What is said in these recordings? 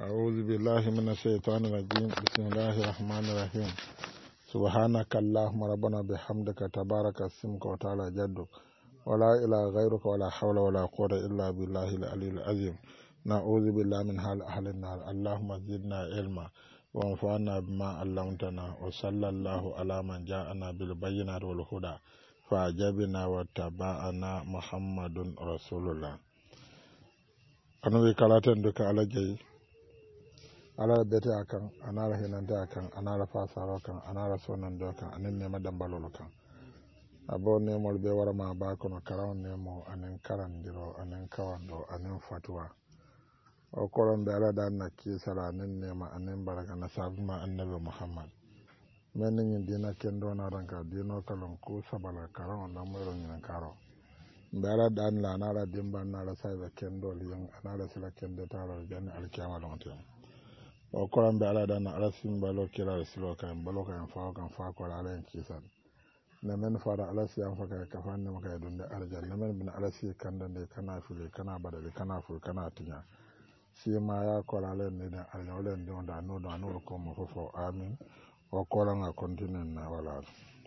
أعوذ بالله من الشيطان الرجيم بسم الله الرحمن الرحيم سبحانك اللهم ربنا بحمدك تبارك اسمك وتعالى جدك ولا إله غيرك ولا حول ولا قوة إلا بالله العلي العظيم نعوذ بالله من حال أهل النار اللهم زدنا علما وانفعنا بما علمتنا وصلى الله على من جاءنا بالبينات والهدى فأجبنا واتبعنا محمد رسول الله أنا بكلاتن دك على جي ala bete akan anara hinande akan anara fasaro kan anara sonando kan anen nema dambalolo kan abo nemol be warama ba kono karawon nemo anen karandiro anen kawando anen fatwa o kolon be ala dan na kisala anen nema anen baraka na sabuma annabi muhammad men ni dina kendo na ranka dino kalon ku sabala karawon na mo ron nan karo be ala dan la anara dimban na la sayba kendo liyan anara sila kendo taro jan alkiyama don tem o koran be ala dana ala simbalo kila silo kan balo kan fa ko ala en kisan na men fara ala siyan fa ka kafan ne maka dunde arjan na men bin ala si kanda ne kana fili kana badale kana ful kana tinya si ma ya ko ala ne da ala wala ndon da no da no ko mo fo amin o koran a continent na wala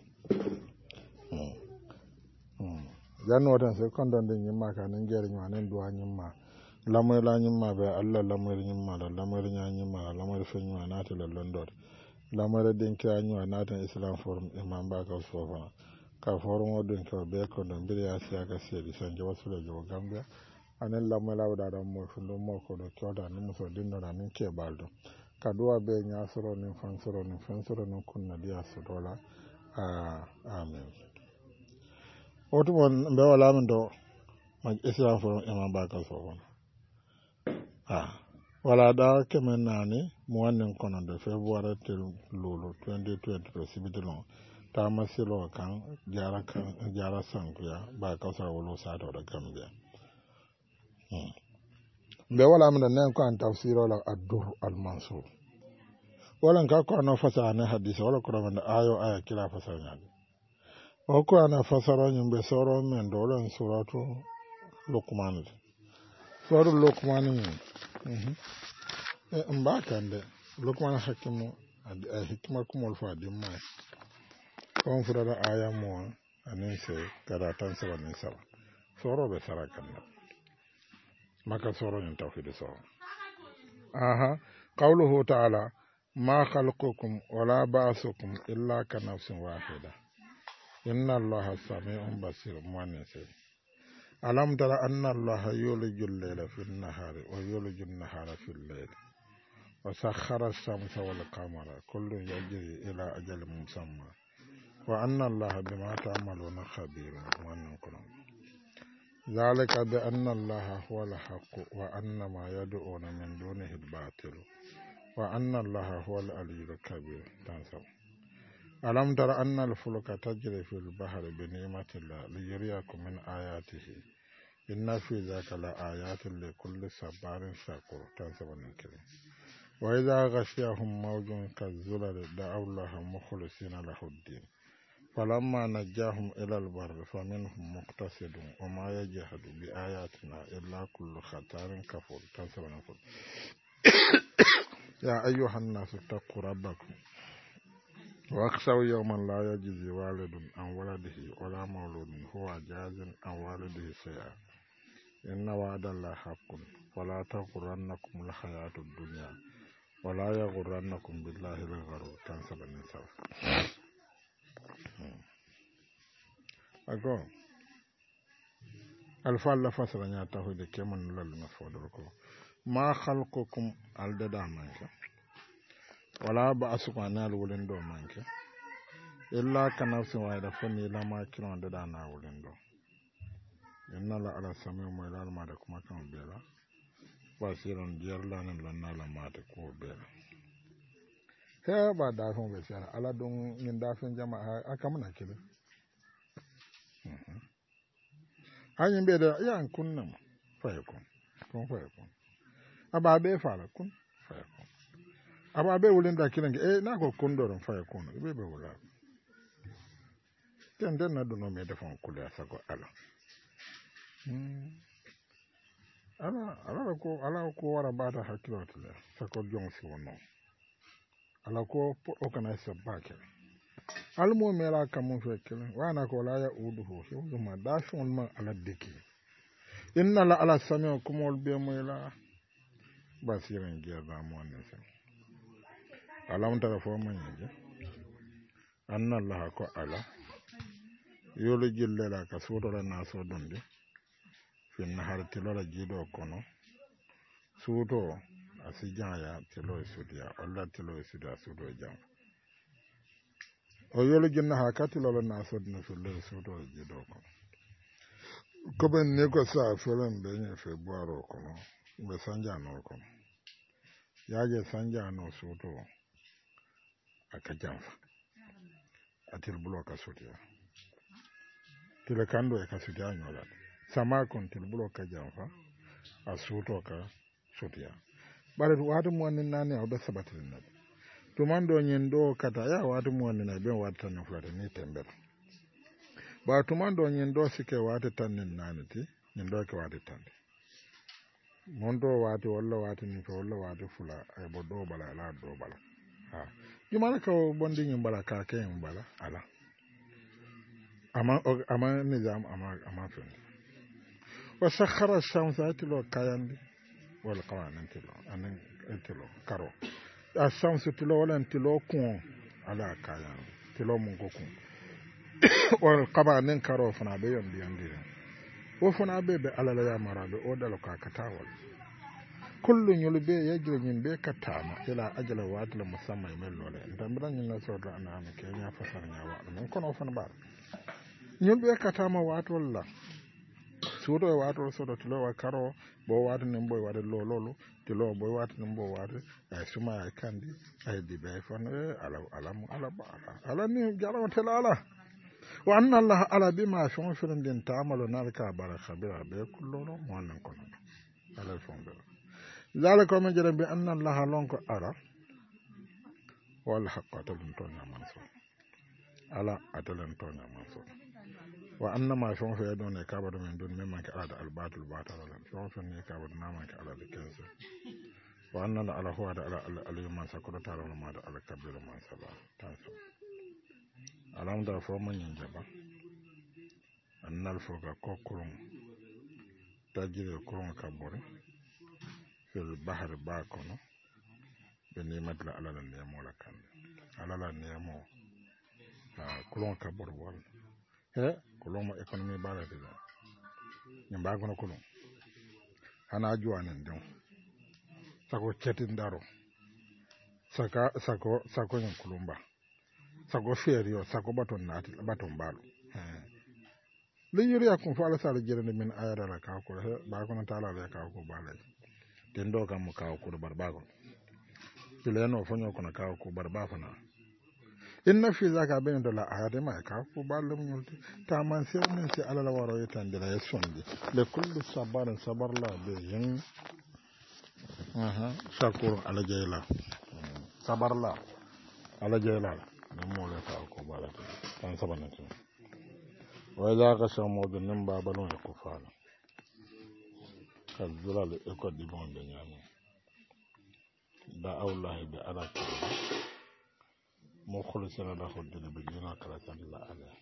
janno tan se kondon de nyima ka ne ngere nyima ne duwa nyima lamar nyimma be Allah lamar nyimma la lamar nyimma lamar fenywa nata la londor lamar den ka nywa nata islam forum imam ba ka sofa ka forum odin ka be ko don bi ya siya ka sedi sanje wasu da jo gambia anen lamar la da mo fundo mo ko do kyoda ni muso dinno na min ke baldo ka duwa be nya soro ni fansoro ni kunna dia so dola amen otu mon be wala min do ma islam forum imam ba ka sofa wala da kemen nani muwannen kono de february tel lulu 2020 to sibidilon ta masilo kan jara sankuya ba kausar wolo sato da gambia be wala mun nan ko an tafsiro la ad-dur al-mansur wala ka ko no fasara ne hadisi wala ko man ayo aya kila fasara nyade o ko ana fasara nyum be soro men do lan suratu luqman suratu luqman mba kande lokman hakimu hikma kumol fa dimma on furada aya mo anen se kada tan saba ne saba soro be sarakan maka soro ni tawhid so qawluhu ta'ala ma khalqukum wala ba'sukum illa ka nafsin wahida inna allaha sami'un basir muannase alam tara anna allaha yulijul layla fil nahari wa yulijul nahara fil layli وسخر الشمس والقمر كل يجري إلى أجل مسمى وأن الله بما تعملون خبير ذلك بأن الله هو الحق وأن ما يدعون من دونه الباطل وأن الله هو العلي الكبير ألم تر أن الفلك تجري في البحر بنعمة الله ليريكم من آياته إن في ذاك لآيات لكل صبار شكور وإذا غشيهم موج كالظلل دعوا الله مخلصين له الدين فلما نجاهم إلى البر فمنهم مقتصد وما يجحد بآياتنا إلا كل ختار كفور يا أيها الناس اتقوا ربكم واخشوا يوما لا يجزي والد عن ولده ولا مولود هو جاز عن والده شيئا إن وعد الله حق ولا تغرنكم الحياة الدنيا ولا يغرنكم بالله الغرور تنسب النساء أقول الفال فصل أن يتهد كمن للمفودركم ما خلقكم الددا منك ولا بأسكم أن الولندو منك إلا كنفس واحدة فني لما كنون ددانا ولندو إن الله على سميع وإلى المالك ما كان بيلا wasiron jerlanin lannala mata ko bela he ba da fon be sala ala don min da fen jama'a aka muna kile hanyin be da yan kunna fa yakun aba be fara kun fa yakun aba be wulin da kiran na ko kun doron fa yakun be wula ten den na do no me da fon kula sa ko ala ala ko wara bata hakkilotile sako jonsi wonno ala ko o kana sabbake almo mera kamun fekkele wana ko la ya udu ho hewduma dashon ma ala deki inna la ala sami'u kumol be moyla basiran gerda mo ne sen alam tara fo man je anna allah ko ala yolo jillela ka sodora na so donde finna har tilola jido kono suuto asijaya tilo sudia alla tilo sudia suuto jam o yolo jinna ha katilo na so na fille suuto jido kono ko ben ne ko sa felen be ne fe boaro kono be sanja no kono yaje sanja no suuto aka jamfa atil bulo ka sudia tile kando e ka sudia nyola sama kon til bulo ka jamfa a suuto ka sudia bare wadu mo ni nane o be sabatin nabi to mando nyen do kata ya wadu mo ni na be wadu tan fulata ni tember ba to mando nyen do sike wadu tan ni nane ti nyen do ke wadu tan mondo wadu walla wadu ni to walla wadu fula ay bo do bala la do bala ha jumala ka bondi nyen bala ka ke nyen bala ala ama nizam ama fen wa sakhara ash-shamsa tilo kayandi wala kawanan tilo anan tilo karo ash-shamsu tilo wala tilo kun ala kayan tilo mun ko kun wal qabanan karo fana be yandi wo fana be ala la yamara be o dalo ka katawal kullu yulbe yajri min be katama ila ajala wadla musamman men lole ndamran ni na sodra ana ke nya fasar nya wa non kono fana ba yulbe katama watwalla suuto e wato sodo tilo wa karo bo wato nem boy wade lololo tilo boy wato nem bo wato ay suma ay kandi ay bibe fon ala ni jalo tela ala wa anna allah ala bima shunfirun din ta'amalu nalka baraka bira be kullono mo nan kono ala fondo zalika man jara bi anna allah lonko ara wal haqqatu tonya manso ala atalan tonya manso wa annama shon fe don ne kabado men don men manke ala albatul batala shon fe ne kabado na manke ala de kense wa annana ala huwa da ala alyman sakoro taro ma da ala kabir man sala tanso alam da fo man yin jaba annal fo ga kokurun tajire kurun kabore fil bahr bakono be ni madla ala la nemo la kan ala la nemo kurun kabore wal koloma economy bala de nyamba gono kolom ana juwanen don sako chetin daro sako nyen kolomba sako ferio sako baton nati baton balo le yuri akon fa ala sala jirande min ayara la ka ko ba kono tala la ka ko bala den do kam ka ko barbago tileno fonyo kono ka ko barba fana inna fi zaka bayin da la'ayati ma ka ko balum nyulti ta man sai min sai alala waro yetan dira yasonde le kullu sabarin sabar la be yin shakur ala jayla sabar la ala jayla ne mo le ka ko balata tan sabanati wa zaka shamu bin nan babalon ko fala kazula le ko di bonde nyami da Allah bi alaka مخلصنا له الدين بدينا كراتان الله عليه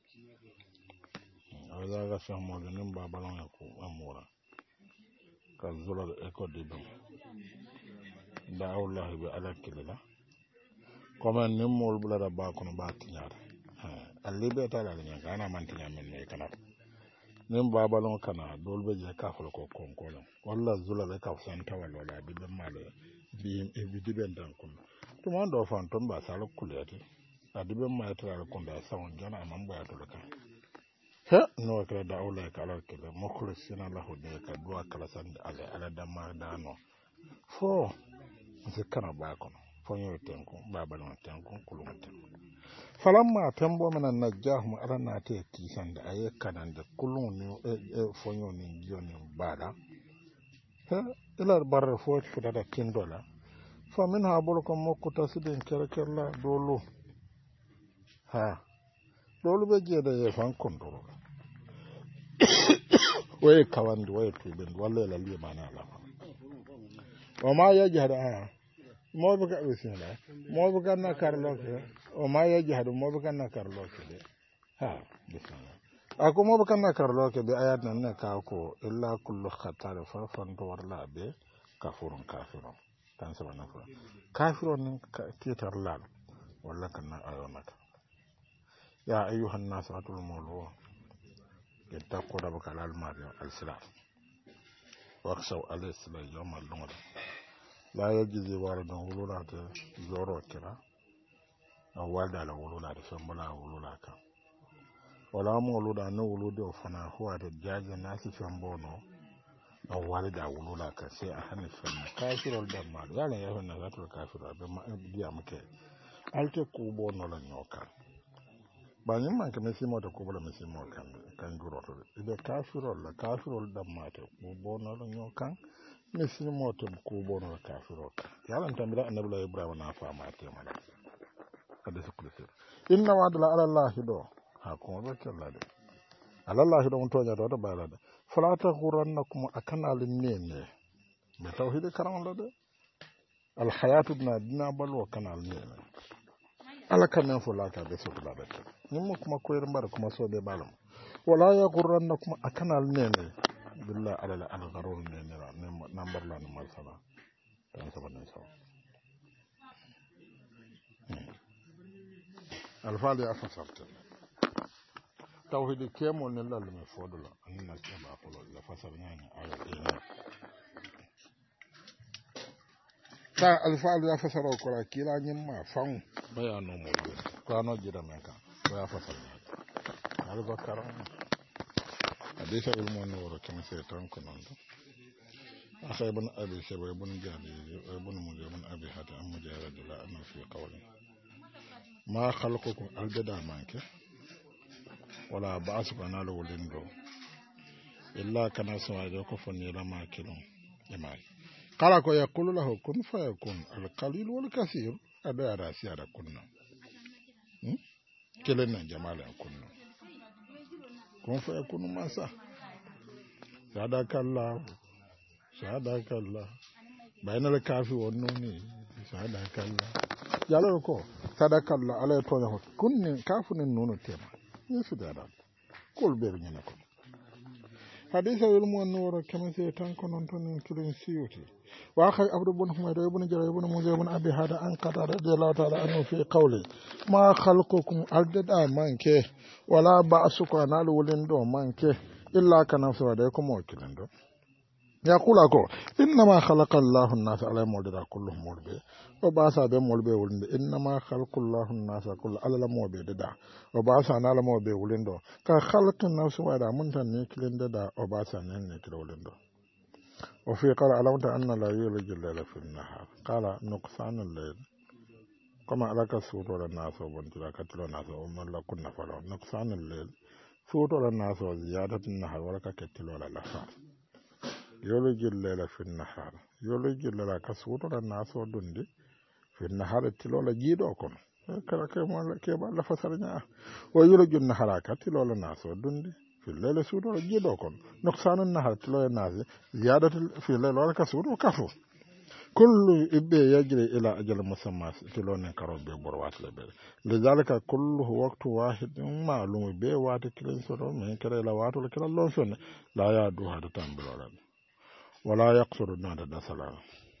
هذا غشا مولين بابلون يكو امورا كذل اكو ديبم دا الله بعلى كللا كما نمول بلا با كون با تيار اللي بيتا لا نيا كانا مان تيا من مي كنا نم بابلون كنا دول بي كافل كو كونكولم والله زولا ka fanta wala bibem male bi evident dan tuma do fan ton ba sala kulete adibe ma tra ko da sawon jana amam ba to ka he no kala da awla ka ala kala mukhlisina lahu de ka do kala san ala da ma dano fo se kana ba ko fo yo tenko baba no tenko kuluma tenko falamma tembo mena najjahum ala na te kisan da aye kanan da kulun ne fo yo ni joni bada he ila barra fo futa da kindola famin ha bolko mokko tasidin kerkerla dolu dolu be jeda ye fan kondoro waye kawandi waye tuɓen walla ela limana ala o ma yajhadu moɓe ka bismillah moɓe ganna karloke o ma yajhadu moɓe ganna karloke de bismillah ako moɓe ganna karloke ɓe ayat nan ne ka ko illa kullu khattare farfanto warla ɓe kafurun kafirun tan saba nafra kafirun nin titar lal walla kanna ayonaka ya ayyuhan nas atul mawlu ittaqu rabbaka al mariam al silat waqsaw alayhi salam yawm al lumad la yajizi waradun wululate zoro kira a walda la wululate fembala wululaka wala mo wuluda no wulude o fana huwade jaje nasi fembono a walda wululaka sai a hanni femma kafirol damma yala yahon na zatul kafiro be ma biya muke alte kubo no la nyoka banyin man ka mesi mota kubo la mesi mo kan duro to ide kafirol damma te kubo no la nyoka mesi mota kubo no la kafiro yala tambira annabi ibrahim na fama te mana kada su kullu inna wa'dala ala allah do ha ko ba kallade ala allah do mun toja do balade fala ta ghurannakum akana linnene me tawhid karam la de al hayatu dina balwa kana linnene ala kamen fo la ka be so la de nimmo kuma koyr mbar kuma so be balam wala ya ghurannakum akana linnene billahi ala al gharur nene number la no masala tan sabanan saw alfaali a fasarte tawhidi kemol ne lalle me fodola anina keba ko la fasar nyanya ala ina ta alfaali a fasaro ko la kila nyimma fan bayano mo ko ano jira men kan ko ya fasar nyanya albakara hadisa ul mon woro kemi se tan ko non akhay ibn abi shayba ibn jadi ibn mujah ibn abi hatim am mujahid la anna fi qawli ma khalqukum aljada manke wala ba'suka nalu wulindo illa kana sawajo ko fonni la makilum imai kala ko yaqulu lahu kun fayakun alqalil wal kaseer ada rasi ada kunna kelena jamala kunna kun fayakun masa sadakallah bainal kafi wonnoni sadakallah yalo ko sadakallah ala to ya kunni kafunin nono tema yesu dada kol ber nyina ko hadisa wel mo noro kama se tan ko non ton kilin siyoti wa khay abdu bun humayd ibn jarir ibn mujah ibn abi hada an qata radiyallahu ta'ala anhu fi qawli ma khalqukum aldada manke wala ba'suka nalu wulindo manke illa kana sawada ko mo kilindo yakula ko innama khalaqallahu an-nasa ala mawdida kulluhum mawdbe o basa be molbe wulinde innama khalaqallahu an-nasa kullu ala mawbe da o basa na ala mawbe wulindo ka khalaqan nafsu wa da muntan ne kilinde da o basa nan ne kilo wulindo o fi qala alamta anna la yuliju al-layla fi an-nahar qala nuqsan al-layl kama alaka suto la naso bontira katilo naso o malla kunna falo nuqsan al-layl suto la naso ziyadatu an-nahar wala ka katilo la lafa يولج الليل في النهار يولج الليل كسوط الناس ودندي في النهار تلولا جيدوكم كلا كيما لا فسرنا ويولج النهار كتلولا الناس ودندي في الليل سوط جيدوكم نقصان النهار تلولا الناس زيادة في الليل ولا كسوط وكفو كل إبي يجري إلى أجل مسمى تلونا كروب بروات لبير لذلك كله وقت واحد معلوم بي وات كلين سورو من كلا إلى وات ولا لونشون لا يدو هذا تنبلولا ولا يقصر النادى دسلا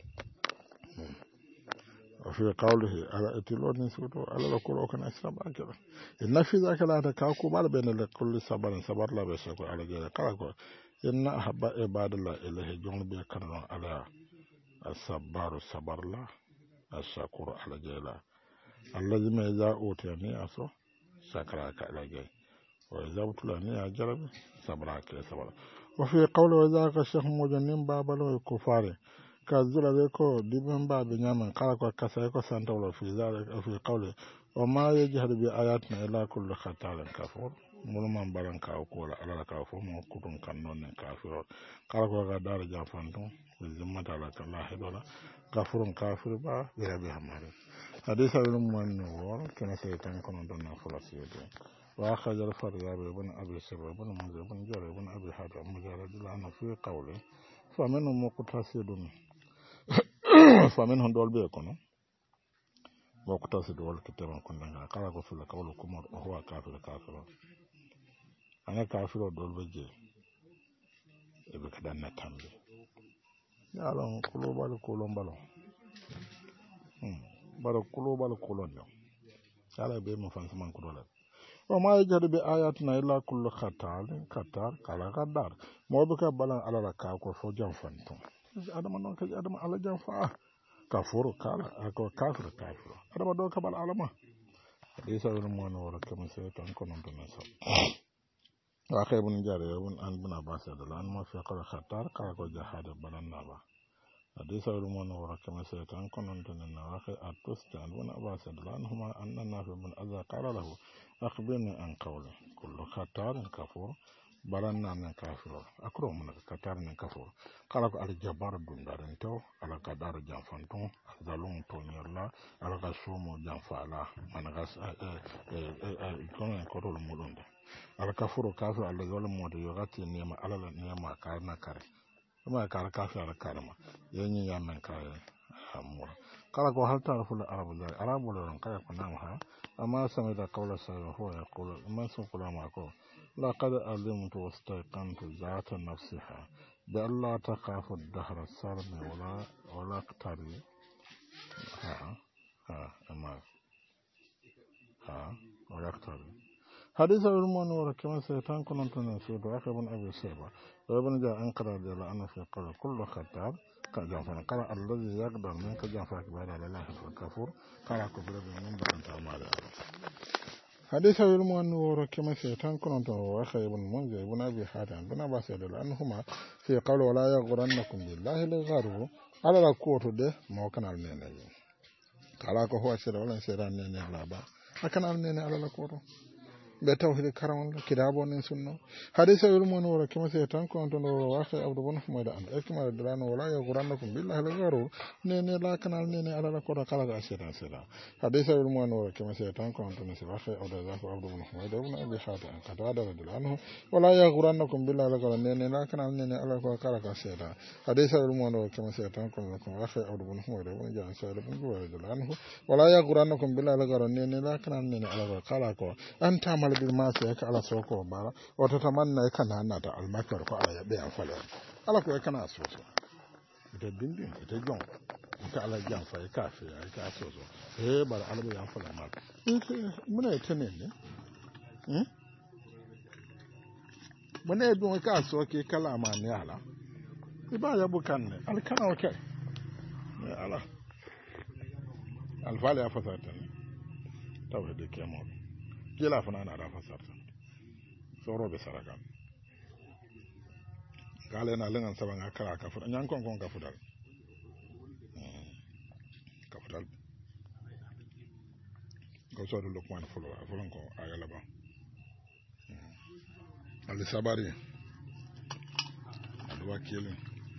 وفي قوله على اتلون سوتو على لكل كان اسلام اكل ان في ذاك لا تكاكو بال بين لكل صبر لا بشكو على غير قالكو ان احب عباد الله اليه جون بي كان على الصبر صبر لا الشكر على جيلا الذي ما اذا اوتيني اسو شكرك على جي واذا ابتلاني اجرب صبرك صبر وفي قول وذاك الشيخ مجنن بابلو الكفار كذل ذلك دبن باب نيامن قالك كسايكو سانتولو في ذلك في قوله وما يجهد بآياتنا إلا كل خطار كفور مولمان بارن كاو كولا على كافو مو كوتون كانون كافر قالك غدار جافانتو بالذمة على الله دولا كفور كافر با بها بها حديث المؤمن كما سيتان كون دون فلسيته وأخرج الفريابي بن أبي سبع بن منذر بن جرير بن أبي حاتم مجرد الآن في قوله فمنهم مقتصد فمنهم دول بيكونوا مقتصد والكتاب كنا قال في القول كمر وهو كافر أنا كافر دول بيجي يبقى نتامي يا لهم قلوب بالو بارو قلوب يا لا بيم فانسمان كدولا وما يجري بآياتنا إلا كل خطار كلا قدار مو بك بلان على ركاكو فو جنفانتو adama non kaji adama ala jam fa kafuru kala ako kafir adama do kabal alama hadisa wal mon wala kam se tan ko non to nasa wa khaybun jare won an buna basa da lan mo fi qala khatar kala ko jahada banan naba hadisa wal mon wala kam se tan ko non to na wa khay atustan buna basa da lan huma anna nafi bin azza qala lahu akhbirni an qawli kullu khatar kafur baranna men kafiro akro mun ka katar men kafo kala ko al jabar dundaren taw ala kadar janfanton zalum to nyalla ala ka somo janfala man gas kono ko to mulunde ala kafuro kafiro ala yol mode yogati nema ala la nema karna kare ma kar kafiro ala karma yenyi yamen kare amur kala ko halta ful arabu lon kaya ko nam ha amma samida qawla sa huwa yaqulu man sunqula ma ko لقد علمت واستيقنت ذات نفسها بأن لا تخاف الدهر السرم ولا اقتري ولا اقتري حديث المؤمن وركما سيتان كنت نسيب أخي بن أبي سيبا وابن جاء أنقر رضي الله عنه في قول كل خطاب كجنفان قال الذي يقدر منك جنفاك بعد الله الكفور قال كبير من بأن تعمال حديث المؤمن وركما سيتان كنت وأخي بن منذر بن أبي حاتم بن أبي سيد أنهما في قول ولا يغرنكم بالله الغرور على القوة ده ما كان المنين قال هو سيد ولا سيد النين لا با أكن المنين على القوة بتوحيد كرام كتابون من سنة حديث المؤمن وركما سيتان كنت وأخي عبد بن حميد أن أكمل الدلان ولا يغرنكم بالله الغرور نين لا كان المنين على القوة قال سيد حديث المؤمن وركما سيتان كنت وأخي عبد بن حميد بن أبي حاتم قد رضي الله عنه ولا يغرنكم بالله الغرور نين لا كان المنين على القوة قال سيد حديث المؤمن وركما سيتان كنت وأخي عبد بن حميد بن جان سيد بن رضي الله عنه ولا يغرنكم بالله الغرور نين لا كان المنين على القوة قال أنت بالمعصية على سوكو بارا وتتمنى كان ناتا المكر فعلى يبيع فلا على كو كان اسوسو بتدين بتجون انت على جان فاي كافي اي كاسوسو بار على بيع فلا ما من يتنين من يدون كاسوكي كلام ني على يبا يبكن الكنا اوكي على الفالي افساتن توحيد كيمو kila fana na rafa sarta soro be saraka gale na lengan sabanga kala ka fuda nyan kon ka fudal ko so do lokman fulo fulon ko ayala ba ali sabari adu wakili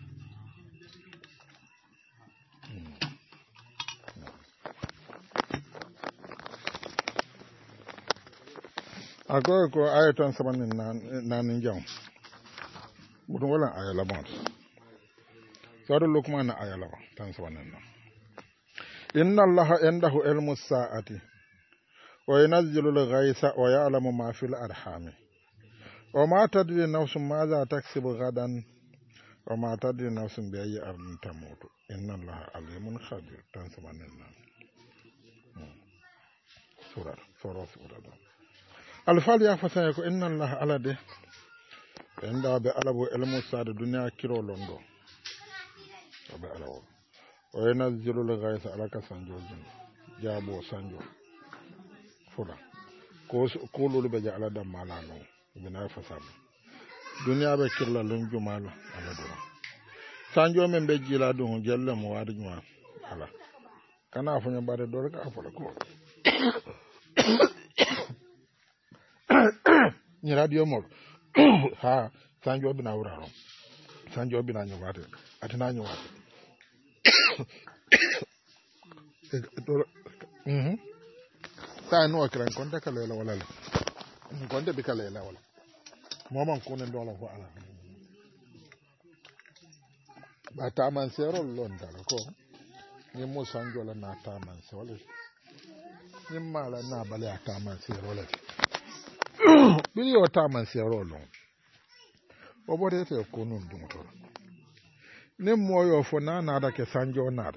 agoy ko ayatan sabanin nan jam budun wala ayala ba sadu lokman na ayala ba tan sabanin nan inna allaha indahu ilmu saati wa yunazzilu al-ghaytha wa ya'lamu ma fil arham wa ma tadri nafsun madha taksibu ghadan wa ma tadri nafsun bi ayyi ardin tamutu inna allaha alimun khabir tan sabanin nan sura alfal ya fasaya ko inna allaha alade enda be alabo ilmu saati dunya kiro londo be alawo o yanazzilu al-ghaytha alaka sanjojin jabo sanjo fuda ko lolu be ja ala dam malano bina fasal dunya be kirla lon jumala ala do sanjo men be jila do jelle mo wadi juma ala kana funya bare do ka afala ko ni radio mo ha sanjo bina wuraro sanjo bina nyawate atina nyawate sa no kiran konta kala wala gonde bi kala la wala momon ko ne dola ko ala ba ta man serol lon dala ko ni mo sanjola na ta man se wala ni mala na bale ta man serol bili o ta man serol lon o bode te ko nun dum to ne moyo fo na na da ke sanjo na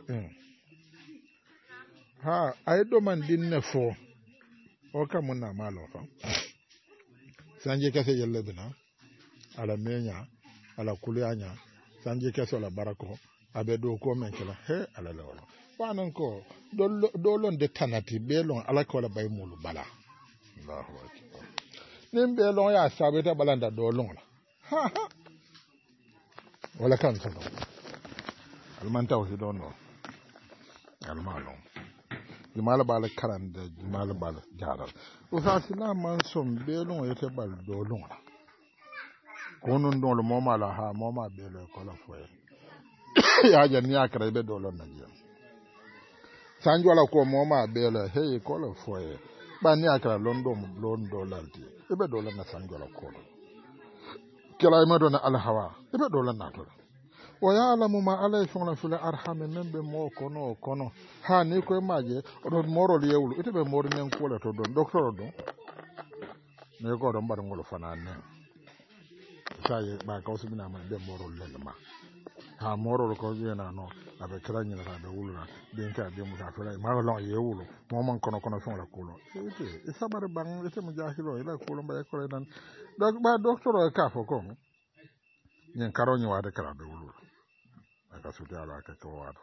ha ay do man dinne fo o ka mun na malo fa sanje kase yelle bina ala menya ala kulyanya sanje kase la barako abe do ko men kala he ala lawlo wanan ko dolon de tanati belon ala ko la bay mulu bala Allahu akbar nim belon ya sabeta balanda dolon la ha ha wala kan solo alman tawhi don no almalon jumala bala karande jumala bala jaral usasina man som belon yete bal dolon la konon don le moma la ha moma belo ko la foye ya jani akra be dolon na jiya sanjo la ko moma belo he ko la foye ba ni akra londo lalti be dolon na sanjo la ko kila ma don al hawa be dolon na to o ya'lamu ma alaykum fil arham min be mo kono ha ni ko maje o moro le yewlu ite be moro nen ko la to don docteur don ne ko don bar ngol fanane sai ba ka wasu bina man be moro le ma ha moro ko yena no abe kra nyina ka be wulura den ka be mu ta fere ma lo yewlu mo man kono fon la kulo ite sabar bang ite mu jahilo ila kulo ba ko dan donc ba docteur ka fo ko nyen karonyi wa de kra be wulura aka suti ala ka ko wato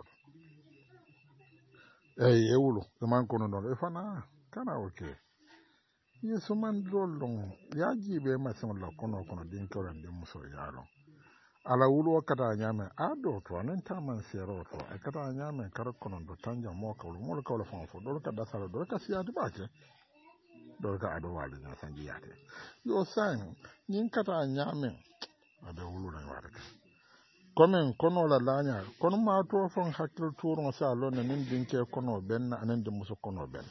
yewlu man kono don e fana kana okay yeso man dolon ya jibe ma son la kono din toran de muso yalo ala wulu kata nyame ado to nan ta man sero to kata nyame kar kono do tanja mo ka lo fon fo do ka da sala do ka siati baake do ka ado wali na sanji yate yo san nin kata nyame ade wulu na wata komen kono la lanya kono ma to fon hakil turo sa lo na nin dinke kono ben na anan de muso kono ben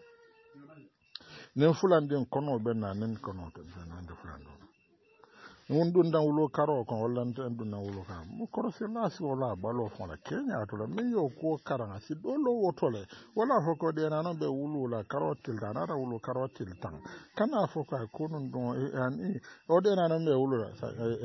nen fulandin kono ben na nen kono to nan de fulando mun dun dan wulo karo ko wallante en dun dan wulo kam mo korose nasi wala balo fon la kenya to la men yo ko karanga si do lo wotole wala foko de na no be wulu la karotil da na wulu karotil tan kana foko ko nun don an o de na no be wulu la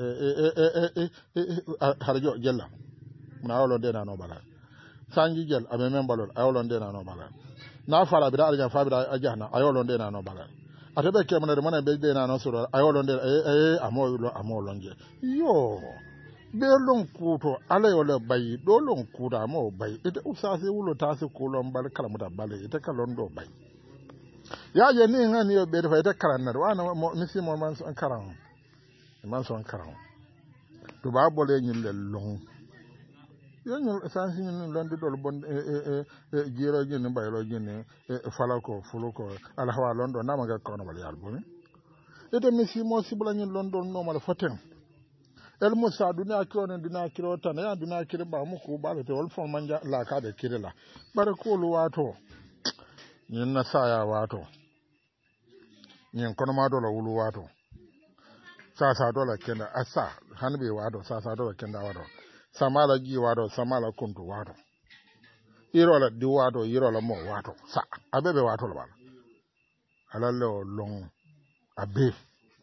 harjo jella na wolo de na no bala sanji jel abe men balol ayolon de na no bala na fara bida aljan fa bida ajana ayolon de na no bala atebe kemane mana be de na no soro ayolon de amolon je yo be lon kuto ala yole bayi do lon kuda mo bayi ite usase wulo tase kulon bal kala muta bale ite kalon do bayi ya je ni ngani yo be de fa ite karan na wana misi mo man son karan to ba bole nyin le lon yonyol sansi ni londi dol bon jiro jini baylo jini falako fuluko alhawa londo namaga kono bal yalbumi ede misi mo sibla ni londo no mal foten el musa duna kiro tan ya duna kire ba mu ko bale te wol fon manja la ka de kire la bare ko lu wato nyin na saya wato nyin kono ma dola wulu wato sa dola kenda asa hanbe wato sa dola kenda wato samala ji wado samala kuntu wado irola di wado irola mo wado sa abebe wato la bala alalle o long abe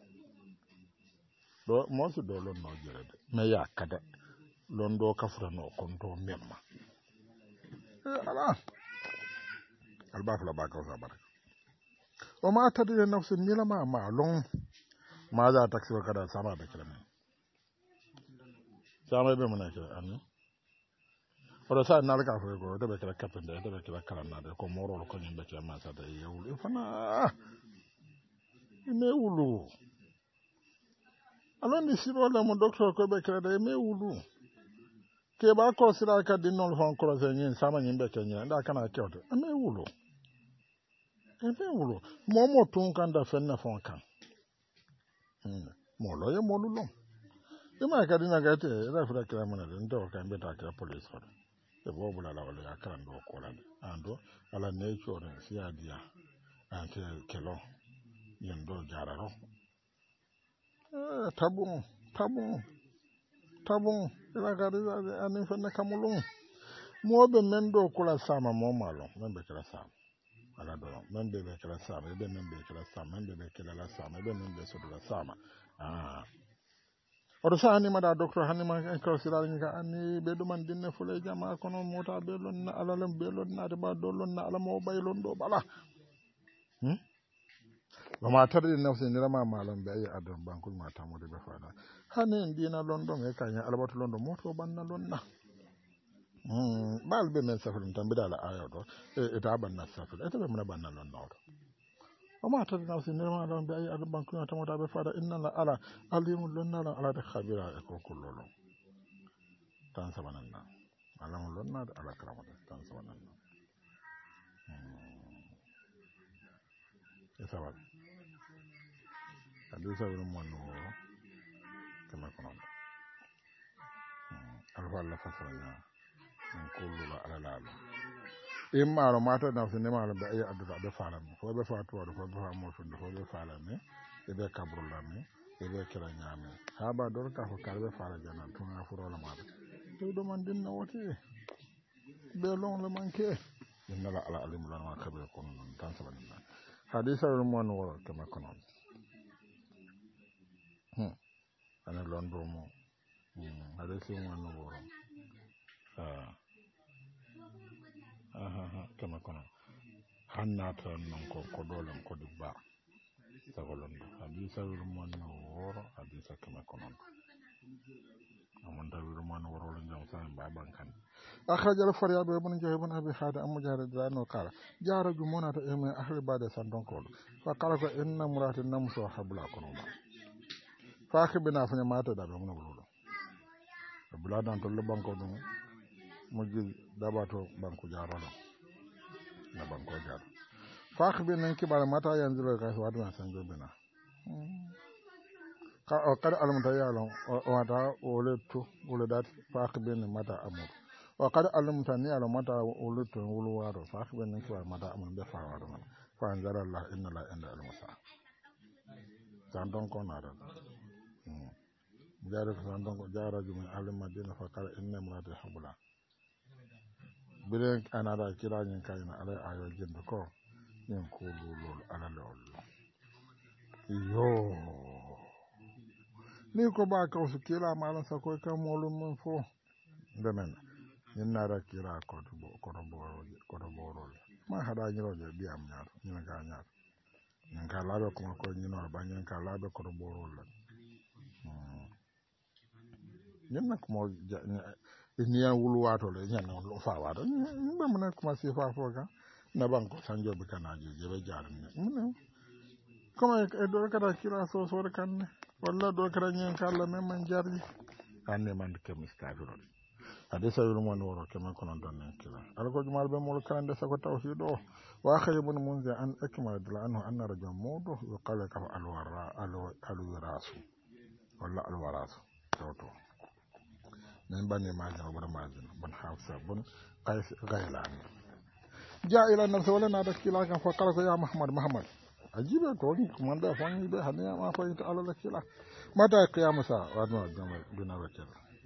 do mo su do lon no jerede me ya kada lon do kafra no konto memma ala albafu la baka sa baraka o ma tadi nafsu mila ma long ma za taksi kada sama da kilama sama be mun akira anni odo sa nalka fo go de be kala kapende de be kala kala na de ko moro ko nyimbe kala ma sa de yewul fana me wulu alon ni siro la mo docteur ko be kala de me wulu ke ba ko sira ka din non fon ko se nyin sama nyimbe kenya nda kana kyoto me wulu mo tun kan da fenna fon kan mo lo ye mo lu ima kadina gate ila fura kila mana ndo ka mbeta kila police fa e bo bula la wala akara ndo ko la ando ala nature si adia ante kelo yen do jararo tabun ila gadi anin fenne kamulun moɓe men do kula sama momalo men ɓe kela sama ala do men ɓe kela sama ɓe men ɓe kela sama men ɓe kelela sama ɓe men ɓe sodola sama oto sa animaɗa docteur hannima en kawsirani ka anni ɓe ɗuman dinne fule jama kono mota ɓe lonna alalem ɓe lonnade ɓa do lonna alamo ɓaylon ɗo ɓala wama tarde nafsinirama malon ɓe ayi adon bankul ma tamude ɓe faɗa hani en dina london e kaña alabatu london moto ɓanna lonna ɓaal ɓe men safrin tan mbiɗa ala aya ɗo eta ɓanna safri ete ɓe mena ɓanna lonna oto wama tarde nafsinirama malon ɓe ayi adon bankul ma tamuda ɓe faɗa innala ala alimu lonnaɗon alade habira e ko kullolo tan sabananna alamu lonnade ala karamade tan sabananna e sabal adi sabiru monno woro keme konon alfa allah fasaraña min kullulo alalaalo immaaro mata nafsinimalo ɓe ayi addude aɓe falami fo ɓe fa tuwaɗo fo ɓe fa mofunde fo ɓe falami eɓe kabrulami eɓe kira ñaami ha ba dol ka ko kala ɓe fala janan tuna furole maɗa toy ɗuman dinna woti ɓe longle manque innala ala alimulanma kabire kono noon tan saɓaninna hadisawel mon woro keme ko noon ane londomo hadisi mon woro keme ko noon hannata noon ko ɗolem kodi ba sago londo hadisawel mon woro hadisa keme ko noon amon tawir mon worolo jam sa en baban kan akhraja al-faryabi ibn jahib ibn abi hada am mujarrad no qala jara jumonata eme ahli bade san donc fa qala ko inna muratin namsu habla kono fa khibina fa mata da mon wolo bula dan to le banko dum mujji dabato banko jaro na banko jaro fa khibina kibara mata yanzu ka so wadma san gobina kada alamta yalon wata oletu oledat fakben mata amur wa kada alamta ni yalon mata oletu wulwaro fakben ni kwa mata amur be fawaro man fa anzara allah inna la inda almusa sandon ko nara jare ko sandon ko jara jumi alim madina fa kala inna murati habula bilen anara kiranyin kayna ala ayo jinde ko nin ko lulul ala lol yo ni ko ba ka su kila malan sa ko kan molum mun fo demen yin na ra kira ko do boro ma hada nyiro je bi am ñaar ñu ga ñaar ñu ka labe ko ñino ba ñu ka labe ko do boro la ñen nak mo ni ya wulu wato le ñen no fa wato ñu ba mëna commencer fa fo ga na banko sanjo be kanaji je be jaar ni mëna comme e do kada kira so kan walla do kara nyen kala men man jarri anne man ke mistadu ron ade sawul mon woro ke man kono don nen kila alko jumal be mol kalande sako tawhido wa khaybun munza an akmal dala anhu anna rajul mudu yuqala ka alwarasu walla alwarasu toto men bani majin wala majin bon hafsa bon qais gailan ja ila nafsi wala nada kila kan fa qala ya muhammad ajibe ko ni ko manda fanni be hanya ma fa ita ala kila mata qiyamu sa wadma jamal dina wakil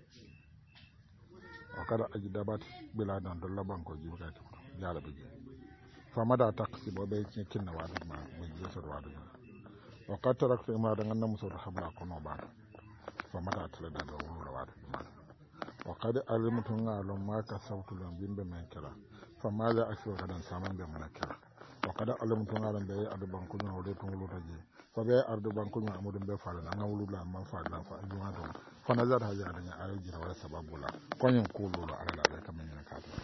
o kada ajidabat bila dan do laban ko jibuka to jala be fa mada taqsibo be kinna wadu ma be jesor wadu o katara ko ma dan nan muso habla ko no ba fa mada tala da do wadu ma o kada alimtu ngalon ma ka sawtu lon bimbe men kala fa mala akso kadan saman be man kala wakada alam tungaran be adu banku no le tungulu taji fa be ardu banku no amudu be fala na ngawulu la man fa la fa juma do fa nazar haja da ayo jira wala sababu la konyen kulu ala la ka men ka ta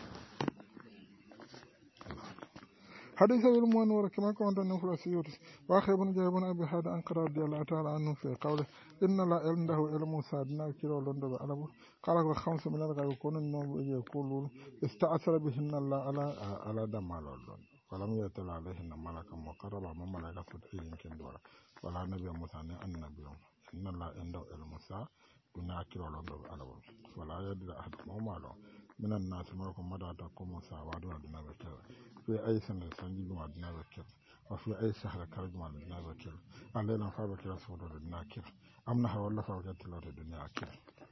hadith al mu'min wa kama kunta nafra siyut wa khaybun jabun abi hada an qara radiyallahu ta'ala anhu fi qawli inna la indahu ilmu sadna kiro londo be alabu qala ko khamsu min al kunun no be kulu ista'sara bihinna ala damalol ولم يتل عليهن ملكا مقربا من ملائكة يمكن دورا ولا نبي موسى النبي إن الله عنده الموسى دنا كيلو لندو على ولا يدري أحد ماله من الناس ما يكون مدى تقوم موسى وادنا دنا بكر في أي سنة سنجي ما دنا بكر وفي أي سهل كرجما لنا وكيل علينا فابكر سودو لنا كيل أمنا ولا فابكر لنا الدنيا كيل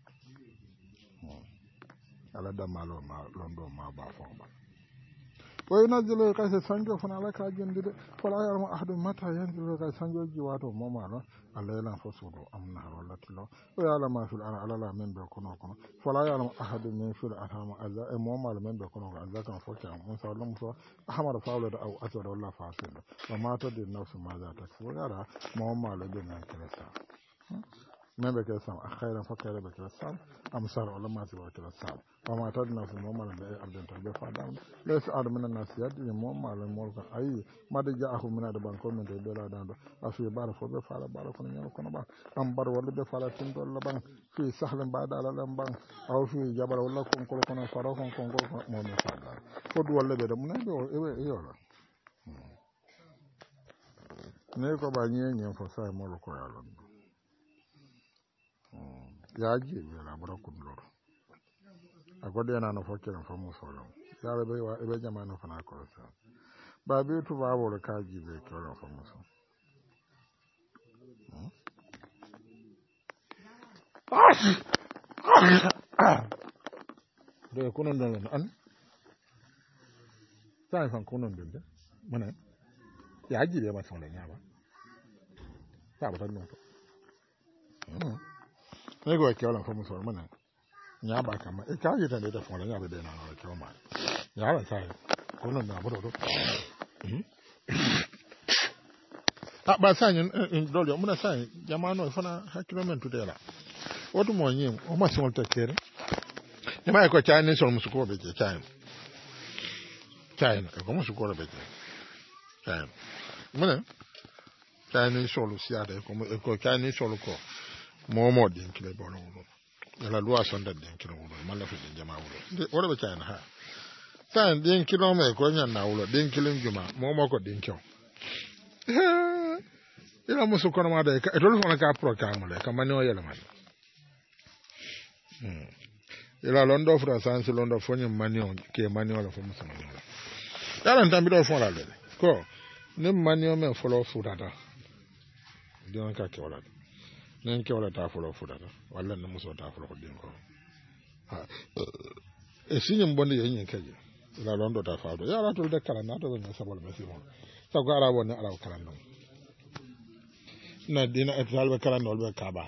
على دمالو ما لندو ما بافون وينزل القيس سانجو فنا لك أجندد فلا يعلم أحد متى ينزل القيس سانجو جواتو ماما الليلة فسودو أمنا ولا تلو ويعلم ما في الأرض على لا من بكونو كونو فلا يعلم أحد من في الأرحام أذا ماما من بكونو أذا كان فوكا موسى ولا موسى أحمر فاولد أو أسود ولا فاسد وما تدري النفس ماذا تكسب ويرى ماما لدينا كرسا من بكرسام أخيرا فكر بكرسام أمسار ولا ما تبغى كرسام وما تدري في ماما لدينا أبدان تبي فادام ليس أحد من الناس يدري ماما للمولك أي ما جاءه من هذا بانكو من تبلا داندو أفي بار فوق فعل بار كن يوم كنا بان أمبر ولا بفعل تندو ولا بان في سهل بعد على لمبان أو في جبل ولا كون كل كنا فارو كون كون كل ما مفعل فود ولا بيد من هذا إيه نيكو بانيه نيم فسای مولو ko yalon yaaji wala bura kudlor agode na no fokere fa musolo yara be wa ebe jamano fana ko sa ba bi tu ba wala kaji be ko ro fa muso de kunon don an sai fan kunon de mana yaaji be ma solo nyaba sa ba tan no ne go ke wala fa muso mana nya ba kama e ka yita ne da fara nya ba da na na ke ma ya ba sai ko nan na bodo ba sai in dole mun sai jama'ano fana hakilomento de la otu mo nyim o ma son ta kere ne mai ko cha ne so musu ko be ke cha ko musu ko be ke cha mun cha ne so lu sia de ko cha ne so lu ko momo din kile bono la loi sonda den kilo wulo malla fi den jama wulo wala be chana ha tan den kilo me ko nyan na wulo den kilo juma momo ko den kyo ila musu kono ma de e tolu fona ka programme le ka mani o yela man ila londo fra sans londo fonyi mani o ke mani o la fo musu mani o yala ntambi do fona le ko ne mani o me folo fudata don ka ke wala nen ke wala ta folo fudata walla ne muso ta folo din ko ha e sinyin bonde yen keje la londo ta faado ya la to de kala na to ne sabol me simo sa ko ara woni ara kala non na dina e talbe kala no be kaba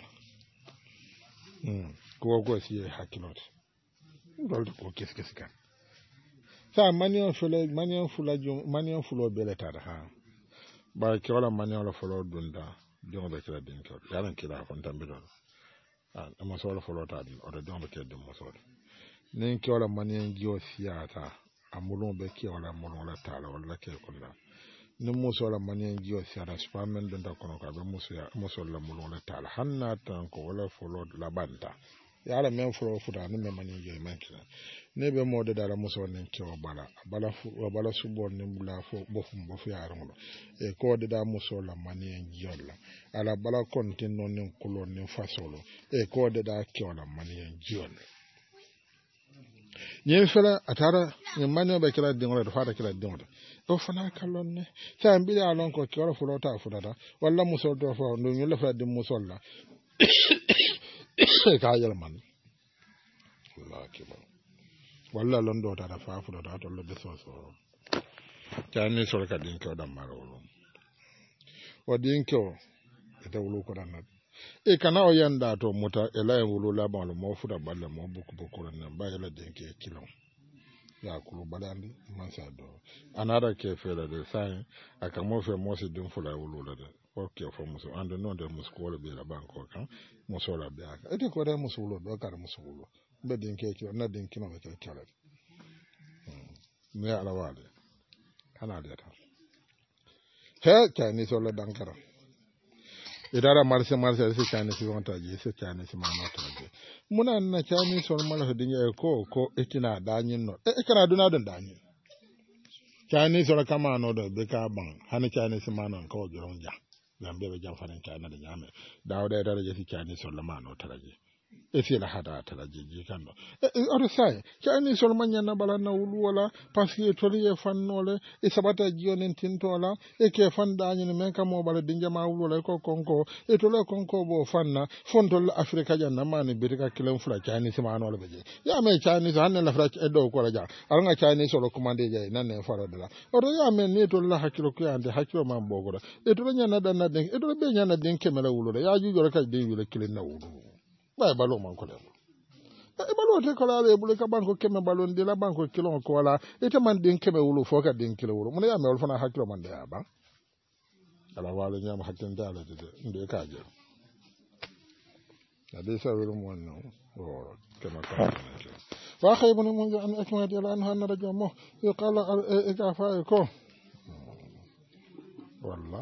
ko si hakilot dol ko kes kan sa manion fulo beleta ha ba ke wala manion la fulo dunda jongo be kala din ko yalan kila fon tambe do ama so la fulo ta din o do jongo ke dum so nen ke wala manion jio siata amulon be ke wala mulon la tala wala ke kunna ni muso la manion jio siata spamen dunda kono ka be muso la mulon la tala hanna tan ko wala fulo la banta yala men fulo futa ni me manion jio mankina ne be mode dala muso nen ke bala subo ni bula fo bofum bofu yaron e ko de da muso la manion jio la ala bala kontin nin kulo nin fasolo e ko de da ke wala manion jio nyen fela atara nyen manyo be kala dingo do fata kala dingo do fana kallon ne ta mbi da lon ko kala fulo ta fudata walla muso do fo no nyula fa dim musolla ka yal man wallahi kibo walla lon do ta fa fudata to be so ta ni so ka din ko da maro o din ko ta wulu ko dan e kana o yanda to muta ela e wulu la ba lo mo fuda balle mo buku ran ba ela den ke kilo ya kulu balandi man sa do anara ke fela de sai aka mo fe mo se dum fula wulu la de o ke fo muso ando non de musko wala be la banko kan muso la be aka e ko de muso wulu do kar muso wulu be den ke kilo na den kilo ke kala me ala wale kana de ta he ka ni so la dankara idara marse se chane si wonta je se chane si mama to je muna na chane so mala to dinga ko etina danyin no e kana duna don danyin chane so kama no do be ka ban han chane si manon ko joron ja gambe be jam fanan chane da nyame dawo da dara je si chane so la mano taraje esi la hada tala jiji kando oto sai cani sol manyana bala na wulu wala parce que toli e fannole e sabata jionen tintola e ke fanda ni men kamo bala dinja ma wulu wala ko konko e to le konko bo fanna fontol afrika janna mani birika kilen fula cani sima anole beje ya me cani hanne la fra e do ko la ja aranga cani solo commande je nanne faro de la oto ya men ni to la hakilo ko ande hakilo man bogora e to nyana dan na den e to be nyana den kemela wulu ya ju jora ka de wulu kilen na wulu bay balo man ko dem e balo te ko laale bulu ka banko keme balon de la banko kilon ko wala ite man den keme wulu fo ka den kilo wulu mun ya me wol fana hakilo man de aba ala wala nyam hakkin dala de inde ka je ade sa wulu mon no o kema ka wa khaybun mun an akma de la an han rajo mo qala e ka fa ko walla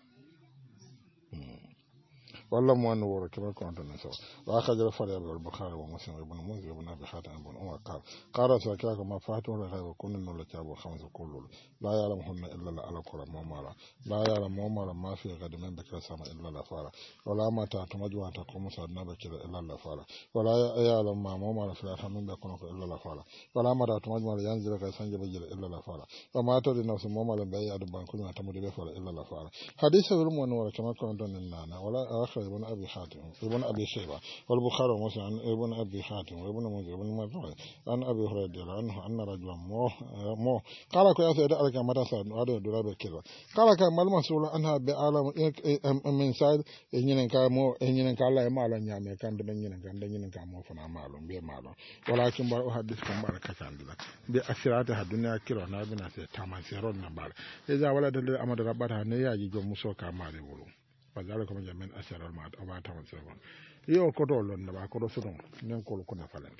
والله ما نور كما كنت نسوا وأخرج الفريق البخاري ومسلم ابن منذر ابن أبي حاتم ابن عمر قال سكاك ما فاتوا لغير كن نول تابو خمس كل لا يعلمهن إلا على كل ممارا لا يعلم ممارا ما في غد من بكر سما إلا لفارا ولا ما تعتمدوا أن تقوم سادنا بكر إلا لفارا ولا يعلم ما ممارا في الآخر من بكر إلا لفارا ولا ما تعتمدوا ينزل كيسان جبجل إلا لفارا وما تري نفس ممارا بأي أدبان كل ما تمد بفارا إلا لفارا حديث ابن نور كما كنت نانا ولا ابن أبي حاتم ابن أبي شيبة والبخاري ومسلم ابن أبي حاتم وابن منذر ابن مسعود عن أبي هريرة عنه أن رجلا مو قال كو ياسد عليك مدرسة وهذا درابة كذا قال كان المسؤول عنها بعالم من سائل إنين كامو إنين كلا ما لا نعمة كان دنيين كامو فنا معلوم بمعلوم ولكن بار أحدثكم بارك كاندلا بأسرات الدنيا كلا نابنا تامان سيرون نبال إذا ولد الأمر ربها نياجي جو مسوكا مالي ولو فذلك من جمن أسر المات أبا تمن سبون يو كتو لون نبا كتو سدون ننقل كنا فلند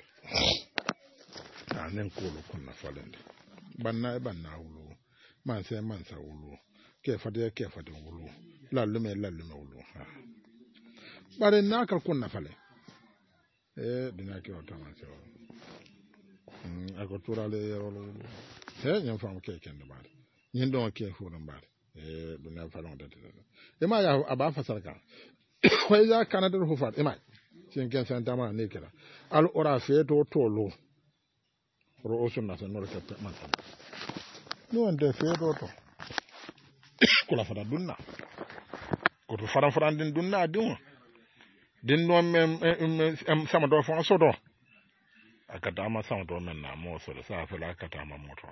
ننقل كنا فلند بنا ولو man sa wulu ke fade wulu lallume wulu bare nakal kunna fale dina ke o taman se ako turale yerolo wulu nyam fam ke kende bare nyin don ke fu no bare dina falon date ma ya aba fasal kan ko ya kanadar hufat ima sin ken san tama ne kira al ora fe to tolo ro osunna san no ke man ni wonde fe to kula fada dunna ko to faran din dunna din no mem sama do fon sodo akata ma sama do men na mo so sa fa la akata ma moto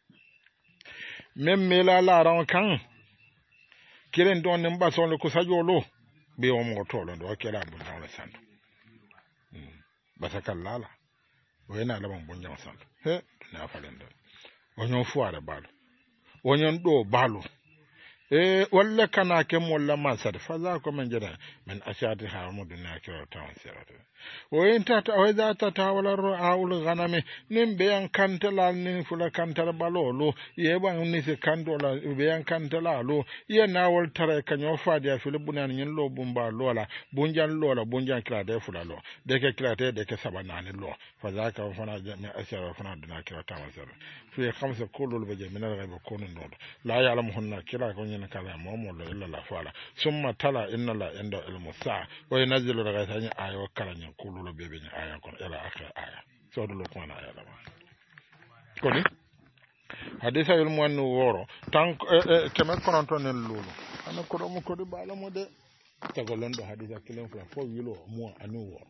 mem mela la ran kan kiren don ne mba so le ko sajolo be o mo to lo do kela bu na le santo basakallala wena la bon bonjam santo he na falenda wonyon fuara balo wonyon do balo walla kana ke molla masad fa za ko men jira men ashati hamudu na kiro tan sirata o enta ta o za ta wala ra'ul ghanami nim be yan kantala nin fula kantala balolo ye ban ni se kandola be yan kantala lo ye na wal tare kanyo fadia filibunan yin lo bumba lola bunjan kila de fula lo de ke kila de ke sabana ni lo fa za ka fana me ashara fana duna kiro tan sirata fi khamsa kullu be min al-ghaib kunun do la ya'lamuhunna kila ko kala momo lo illa la fala summa tala inna la inda ilmu sa wa yanzilu daga tani ayo kala nyen kululo bebe ni aya kon ila akhir aya so do ko na aya dama ko ni hadisa yul mo no woro tan kema konon ton en lulu ana ko do mo ko do bala mo de tagolon do hadisa kilen fla fo wilo mo anu woro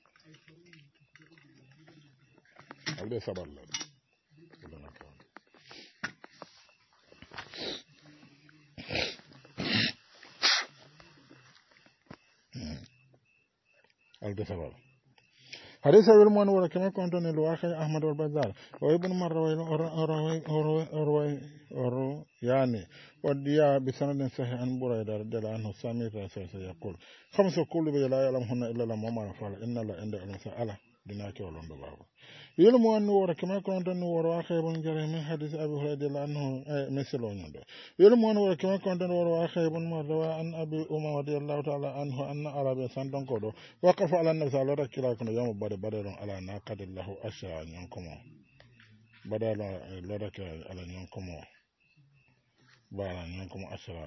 alde saballa الجسر حديث المؤمن ولكما كنت الواقع أحمد والبزار وابن مرة يعني وديا بسند صحيح عن بريدة رضي الله عنه سامي يقول خمس كل بلا يعلمهن إلا لما فعل إن لا عند المسألة ديناك ولون بابا يلمو أن نور كما كنت نور واخي بن جرير من حديث أبي هريرة عنه مثل نور يلمو أن نور كما كنت نور واخي بن مروى عن أبي أمامة رضي الله تعالى عنه أن عربي سندن كودو وقف على النبي صلى الله عليه وسلم يوم بدر على ناقد الله أشعى ينكم بدر لرك على ينكم بارا ينكم أشعى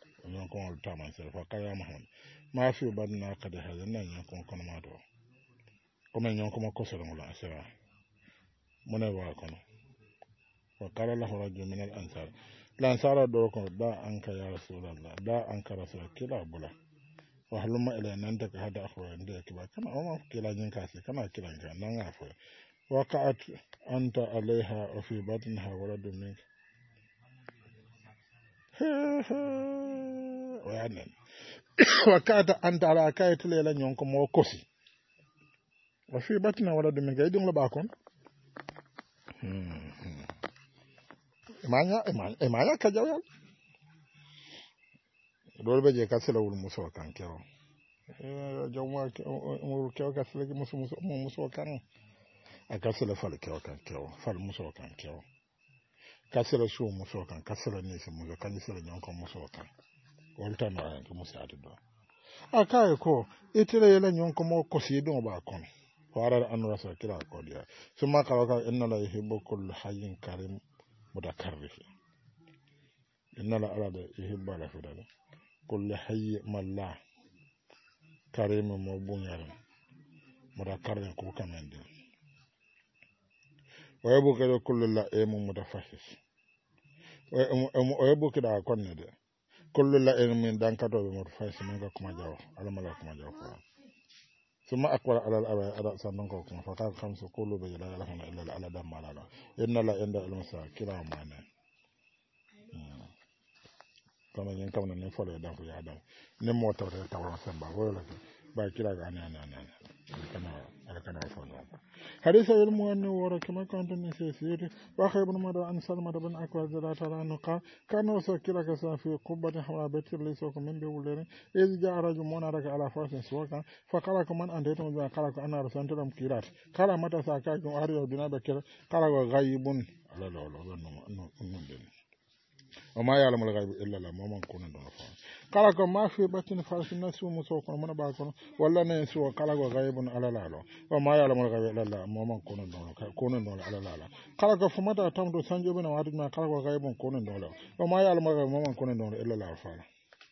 ينكم التامن فقال يا محمد ما في بدنا قد هذا ينكم كن ما دو comme ñon ko mo ko solo la sera mone wa kono wa qala lahu rajul min al ansar la ansara do ko da anka ya rasulullah da anka rasul kila bula wa haluma ila nan daga hada akhwa inda kiba kana o ma kila nyin kasi kana kila nyin nan afo wa qa'at anta alaiha wa fi batniha waladun min wa yanan wa qa'at anta ala kayt lela ñon ko mo kosi wa fi batniha waladun min gay dum la ba kon imanya ka jawyal dole be je ka sela wul muso kan kewo jawma umur kewo ka sela muso kan aka sela fal kewo kan kewo fal muso kan kewo ka sela su muso kan ka sela ni se muso kan sela nyon ko muso kan wolta no an ko muso adu do aka ko itire yela nyon ko mo ko si do ba kon wara an rasa kila ko dia summa ka inna la yuhibbu kullu hayyin karim mutakarrif inna la arada yuhibbu la fudala kullu hayy malla karim mo bunyal mutakarrim ko kamande wa yabuka kullu la emu mutafahis wa yabuka da konne de kullu la emu dan kato be mutafahis man ga kuma jaw alamala kuma jaw ko ثم أقبل على الأباء سننكم فقال خمس قولوا بلا إله إلا على دم على إن لا عند المساء كلا معنا كما ينكم نفعل يدام في يدام نمو توري توري سنبا ولا با كلا أنا كنا أفعل حديث المؤمن وركما كنت نسيت وأخي بن مدى عن سلمة بن أكوى زلات عنه قال كان وسكيلا كسا في قبة حوابت ليسوك من بيولين إذ جاء رجل منارك على فرس سوكا فقال من أنتم بها قال أنا رسلت لهم كيرات قال متى ساكاكم أريد بنا بكير قال غيب لا لا لا وما يعلم الغيب إلا الله ما كون دون فان قال ما في بطن فرس الناس ومسوق من باكون ولا نسوا قال غيب على لا وما يعلم الغيب إلا الله ما كون دون على لا قال فمتى تمد سنجو بنا وعد ما قال غيب كون دون وما يعلم الغيب ما كون دون إلا الله فان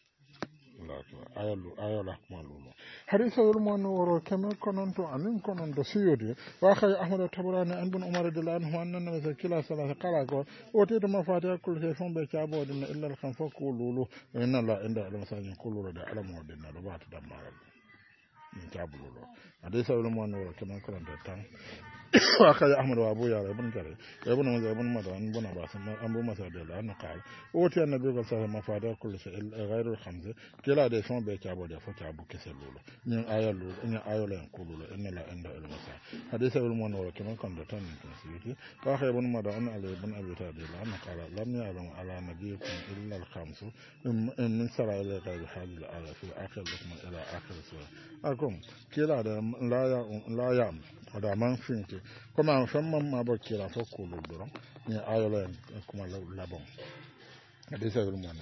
ayolo malulu hadisa wal mon woro keme kononto anin kononto siyodi wa khay ahmad tabarani an bun umar radhiyallahu anhu anna nabi kila sallallahu qala ko oteto mafatiha kul fe fombe chabo din illa al khamfa kululu inna la inda al masajin kululu da alamu din da ba ta damara ni tabululo hadisa wal mon woro keme kononto tan wa khay ahmad wa abu ya ibn kare ibn mazah ibn madan ibn abbas ambu masad la an qala oti annabi sallallahu alaihi mafatiha kul shay ghayru al khamsa kila de fon be chabo de fo chabo keselulo nyen ayalu nyen ayolo en kululo inna la inda al masah hadisa wal mon woro keme kononto tan ni siyiti wa khay ibn madan ali ibn abi talib an qala lam ya'lam ala nabiyikum illa al khamsu min sara'il ghayr hadhihi al aya fi akhir al ila akhir sura akum kila da la ya ada man finke comme en famma ma bo kila fo kulu doron ni ayolo en kuma labon hadisa wal mon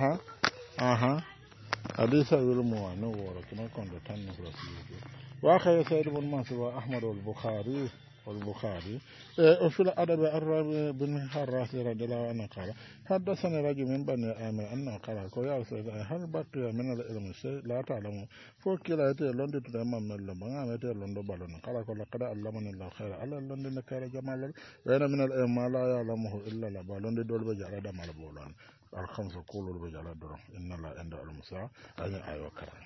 hadisa wal mon woro keme kononto tan ni siyiti wa khay sayyid ibn mansur wa ahmad al bukhari والبخاري وفي الأدب الرابع بن حراس رضي الله عنه قال حدثني رجل من بني آمر أنه قال يا رسول الله هل بقي من العلم شيء لا تعلم فوق لا يتي لندن تمام من لما يتي لندن بالون قال لقد علمني الله خير على لندن كار جمال وين من العلم ما لا يعلمه إلا الله بالون دول بجعل دم على بولان الخمس قولوا بجعل دور إن الله عند المساء أي أيوة كرام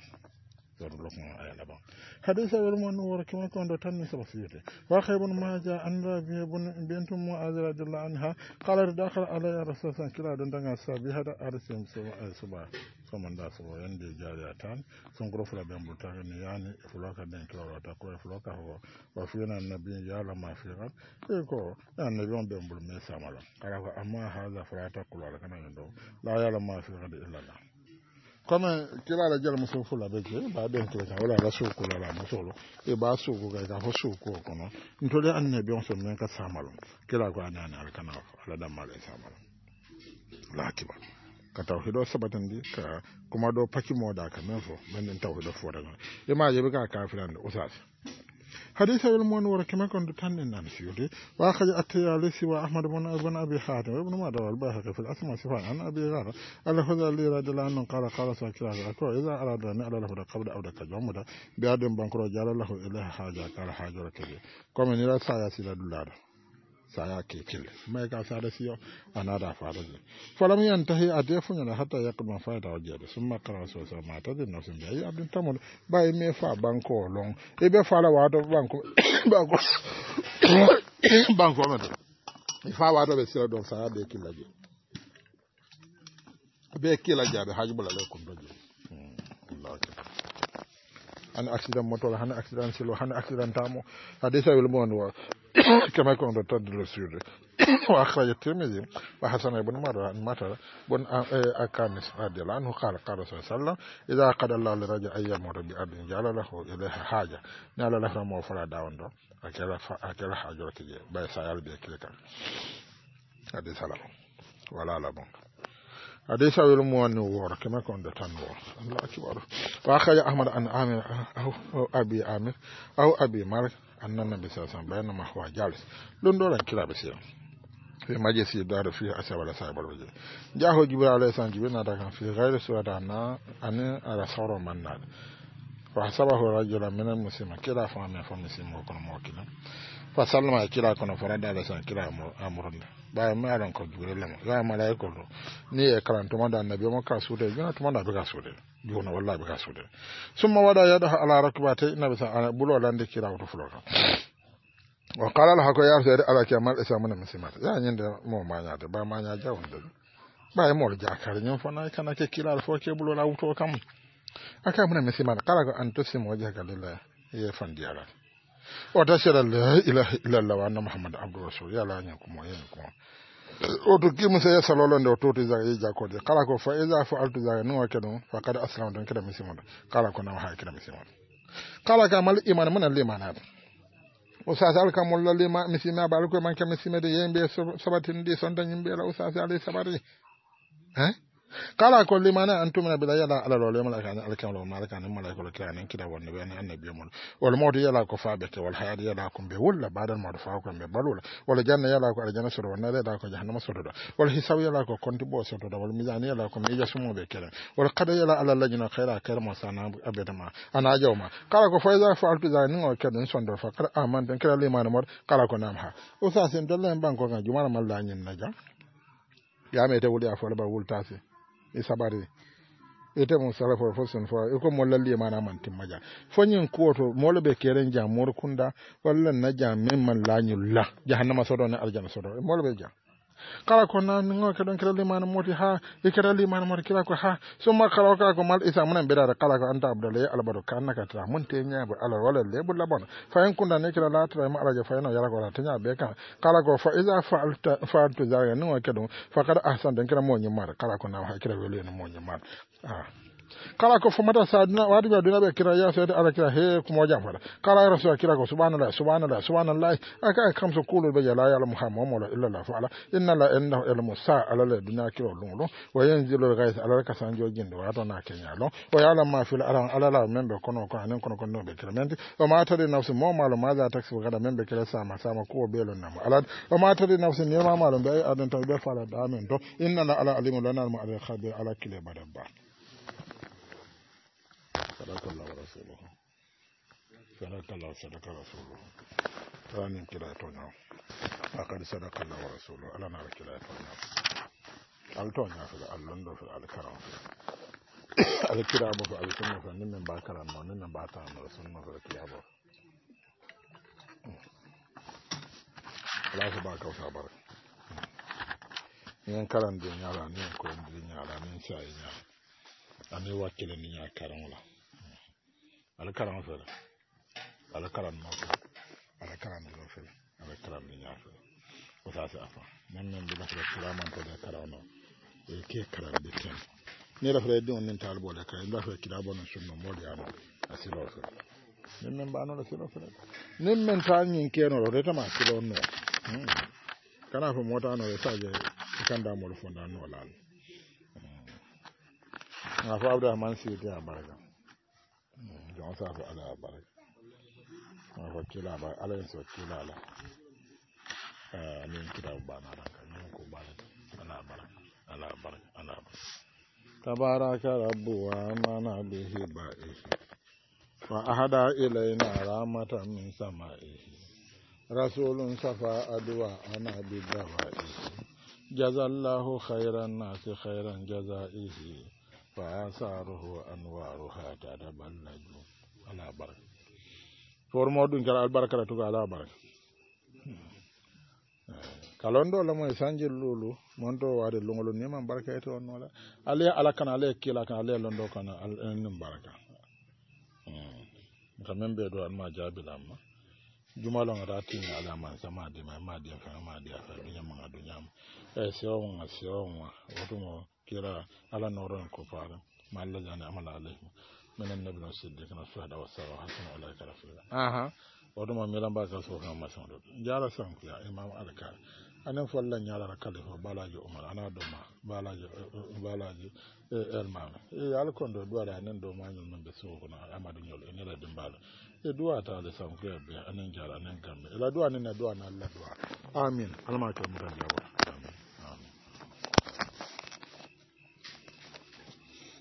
حديث ورمان وركما كون تن سبسيته واخي بن ماجه ان ربي بنت معاذ رضي الله عنها قال دخل على رسول الله كلا دون دغا سبي هذا ارسم سبا كمان دا سو يندي جارياتان سون غروف لا بمبو تاني يعني فلوكا دين كلا تا كو فلوكا هو وفينا النبي يا لما فيرا كو النبي بمبو مي سامالا قال اما هذا فلاتا كلا كان ندو لا يا لما فيرا الا الله comme kila la jala muso fula beke ba den kila ka wala la suku la muso e ba suku ga ho suku kono ntole annabi on so men ka samalo kila ko anana al kana ala da male samalo la kiba ka tawhido sabatan di ka kuma do paki moda ka men fo men den tawhido fo daga e ma yebe ka kafiran usas حديث المؤمن وركما كنت تنن السيوطي واخذ التيالسي واحمد بن ابي حاتم وابن ماجه والباهقي في الاسماء صفات عن ابي هريره الخزاعي رضي الله عنه قال ساكرا اكو اذا اراد ان يعلى له قبل او دك جمدا بيادم بانكرو جال له الى حاجه قال حاجه ركبي كما نرى سايا سيدا دولار saya ke kille mai ka sada siyo anada fara je falam yantahi adefunya hatta yakma faida wajede summa qara so sa mata din nafsin bi abdin tamul bay me fa banko long e be fala wado banko banko mata fa wado be sira don sa be killaje be killaje be hajbula le ko doje Allah an accident motor han accident silo han accident tamo hadisa wil mon wa كما كنت تدل السير وأخرج الترمذي وحسن بن مرة متى بن أكانس رضي الله عنه قال صلى الله عليه وسلم إذا قد الله لرجل أن يمر بأرض جعل له إليها حاجة نال له ما فلا داون دو أكل حاجة تجي باي سيال بيكلك هذا سلام ولا لا بون حديث أول موان وور كما كنت تنور الله أكبر وأخرج أحمد عن عامر أو أبي عامر أو أبي مالك أن النبي صلى الله عليه وسلم بينما هو جالس لون دولا كلا بسير في مجلس دار فيه أسى ولا سايب الوجه جاءه جبريل عليه السلام جبريل نادى في غير سورة أن على صور من ناد فحسبه رجلا من المسلمين كلا فهم فمسلم وكن موكلا فسلم كلا كن فرد عليه السلام كلا أمرنا باي ما يرون كجبريل لما لا ملاك له ني كلام تمام النبي ما كاسوده جنا تمام النبي كاسوده جونا والله بكاسوده ثم وضع يده على ركبته النبي صلى الله عليه وسلم بلو لاند كلا وتفلوكا وقال له كو يا سيد على كمال اسامنا مسمات يا نيند مو ما نياده با ما نيا جاوند باي مول جاكار نيم فنا كان كلا فو كبلو لا وتو كام aka muna مسمات قال ان تسم وجهك لله يفندي على وتشهد لا اله الا الله وان محمد عبد الرسول يا لا نكم وينكم oto kimu sai salolo ndo to tiza ija ko de kala ko fa iza fa altu za no kedo fa kada aslam don kada misimon kala ko na ha kada misimon kala ka mal iman mun limana o sa sal ka mulla lima misima bal ko man ka misime de yembe sabatin di son tan yimbe la o sa sal sabari kala ko limana antumna bila yala ala lo lemala kan alkan malaka nan malaka lo kan kida wonne be annabi mon wal mawdu yala ko faabete wal hayat yala ko be wala badal ma fa ko be balula wala janna yala ko aljanna soro wonna da ko jahannama soro da wal hisab yala ko konti bo soro da wal mizan yala ko mi jasumo be kala wal qada yala ala lajna khaira karma sana abedama ana jawma kala ko faiza fa'altu zanin o kedon sondo fa kala aman den kala limana mod kala ko nam ha o sa sen dolle banko kan jumala malla nyin naja ya me te wuli afole ba wultasi isabari ite mo sala for fosun for e ko mo lalli mana man timmaja fonyin koto mo be keren jam mor kunda walla na jam men man lañulla jahannama sodo ne aljana sodo mo be jam kala ko nan ngo ka don kirali man moti ha e kirali man moti kila ko ha summa kala ko mal isa mun be da kala ko anta abdallah albaro kanaka ta mun te nya ba ala wala le bulla bon fa en kunda ne kila la tra ma alaja fa no yara ko ta nya be kan kala ko fa iza fa'altu zalika ngo ka don fa kada ahsan den kira mo nyimar kala ko na ha kira wele no mo nyimar kala ko fomata sadina wadi be dina be kira ya sayda ala kira he kuma jafara kala rasul kira ko subhanallah aka kam so kulu be la ya muhammad illa la fa'ala inna la innahu ilmu sa ala la dunya kiro lungu wa yanzilu ghais ala ka sanjo jindo wa to na kenya lo wa ya ma fil ala la membe kono ko anen kono kono be kira menti o ma tari nafsu mo malo ma za taksi gada membe kira sama ko be lon nam ala o ma tari nafsu ne ma malo be adan to be fala da men to inna la ala alimu lana al ma'al khabir ala kile badabba صدق الله ورسوله صدق الله صدق رسوله راني كلا تونيا فقد صدق الله ورسوله ألا نرى كلا تونيا التونيا في اللندو في الكرام الكرام في السنة في نمن باكران ونمن باتان السنة في الكرام لا سباك وصابر نين كران دي نيالا نين كون دي نيالا نين ساي نيالا ani wakile ni ya karangola ala karan fele ala karan no ala karan no fele ala karan ni ya fele o sa sa fa men bi la fele man to da karano e ke karan de ten ni la fele don nin talbo da kay la fele kidabo no sunno mo ya no asilo fele men ba no la silo fele men ta nyin ke no re ta ma silo no kana fa mota no sa je kanda mo fonda no la afu abdurrahman sidi abaraka jon sa ala abaraka wakila ba ala yin wakila ala anin kira ba na ranka yin ko ba ana baraka ana baraka ana baraka tabaraka rabbu wa mana bihi ba'ihi wa ahada ilayna rahmatan min sama'ihi rasulun safa adwa ana bidawa'ihi jazallahu khairan nasi khairan jazaihi fa asaruhu anwaruha tadaballaju ala baraka formo ɗum kala albarkata tuga ala baraka kalondo la moy sanjil lulu monto wade lungolo ni man baraka eto onnola ale ala kana ale kila kana ale londo kana nim baraka kamen be do alma jabilamma jumalo ngata tin ala man sama de ma de fa dunya ma dunya sewa wotumo kira ala noron ko fara malla jana amala alayhi من النبي الصديق نصحى وسوا حسن ولا كرفلا ودما ميلان با كسو كان ما سان جارا سان يا امام الكا انا فلا نيالا ركله بالاجي عمر انا دوما بالاجي المام يا الكوندو دولا نن دوما نون من بسو كنا امادو نيول ان لا دمبال دوا تا le san ko be anan jara nan gambe la dua ne na dua na Allah dua amin alma ke mutan jabo